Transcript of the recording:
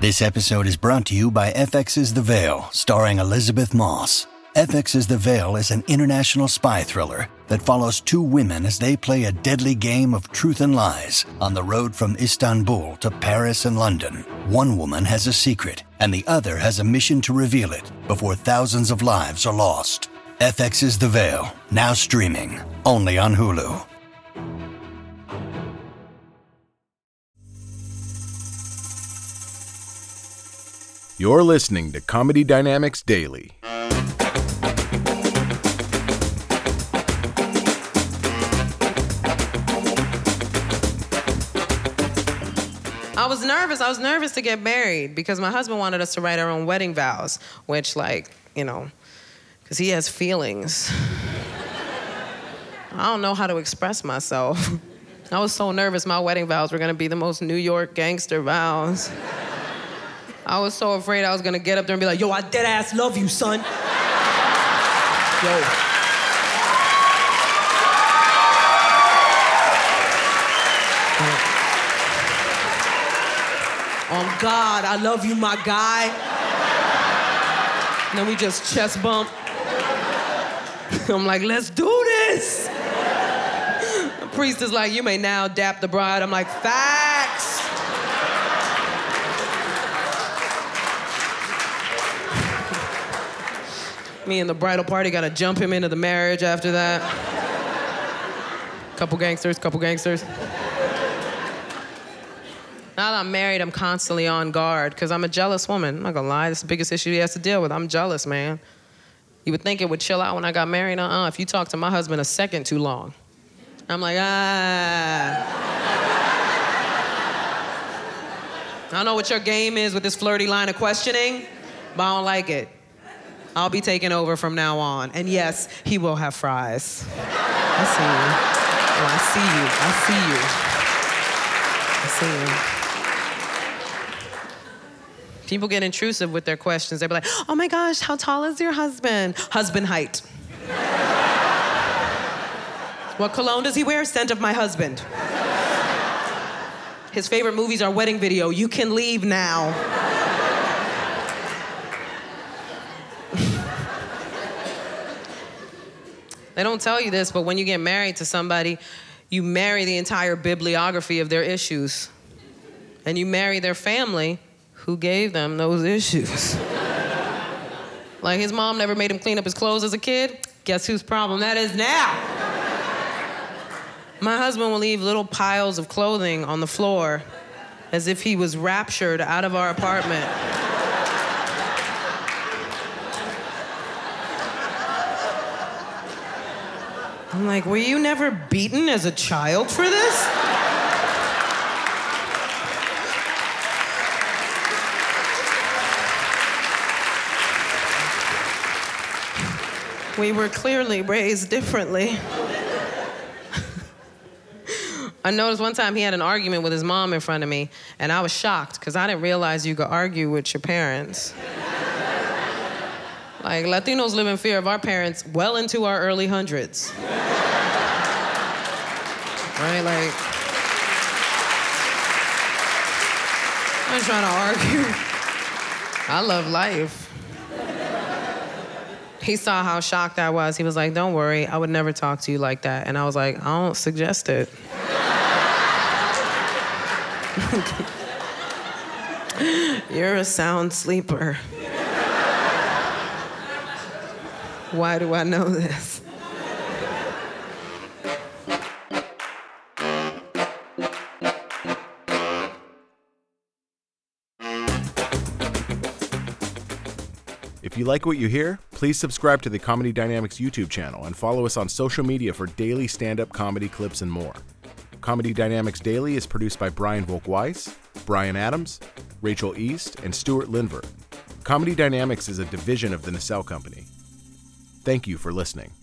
This episode is brought to you by FX's The Veil, starring Elizabeth Moss. FX's The Veil is an international spy thriller that follows two women as they play a deadly game of truth and lies on the road from Istanbul to Paris and London. One woman has a secret, and the other has a mission to reveal it before thousands of lives are lost. FX's The Veil, now streaming, only on Hulu. You're listening to Comedy Dynamics Daily. I was nervous to get married because my husband wanted us to write our own wedding vows, which, because he has feelings. I don't know how to express myself. I was so nervous my wedding vows were gonna be the most New York gangster vows. I was so afraid I was gonna get up there and be like, yo, I dead ass love you, son. Yo. Oh God, I love you, my guy. And then we just chest bump. I'm like, let's do this. The priest is like, you may now dap the bride. I'm like, facts. Me and the bridal party gotta jump him into the marriage after that. Couple gangsters. Now that I'm married, I'm constantly on guard because I'm a jealous woman. I'm not gonna lie, this is the biggest issue he has to deal with. I'm jealous, man. You would think it would chill out when I got married. If you talk to my husband a second too long, I'm like, I don't know what your game is with this flirty line of questioning, but I don't like it. I'll be taking over from now on. And yes, he will have fries. I see you. Oh, I see you. People get intrusive with their questions. They'll be like, oh my gosh, how tall is your husband? Husband height. What cologne does he wear? Scent of my husband. His favorite movies are Wedding Video. You can leave now. They don't tell you this, but when you get married to somebody, you marry the entire bibliography of their issues. And you marry their family who gave them those issues. Like his mom never made him clean up his clothes as a kid. Guess whose problem that is now? My husband will leave little piles of clothing on the floor as if he was raptured out of our apartment. I'm like, were you never beaten as a child for this? We were clearly raised differently. I noticed one time he had an argument with his mom in front of me, and I was shocked because I didn't realize you could argue with your parents. Like, Latinos live in fear of our parents well into our early hundreds. Right, like, I'm not trying to argue. I love life. He saw how shocked I was. He was like, don't worry, I would never talk to you like that. And I was like, I don't suggest it. You're a sound sleeper. Why do I know this? If you like what you hear, please subscribe to the Comedy Dynamics YouTube channel and follow us on social media for daily stand-up comedy clips and more. Comedy Dynamics Daily is produced by Brian Volk-Weiss, Brian Adams, Rachel East, and Stuart Lindver. Comedy Dynamics is a division of the Nacelle Company. Thank you for listening.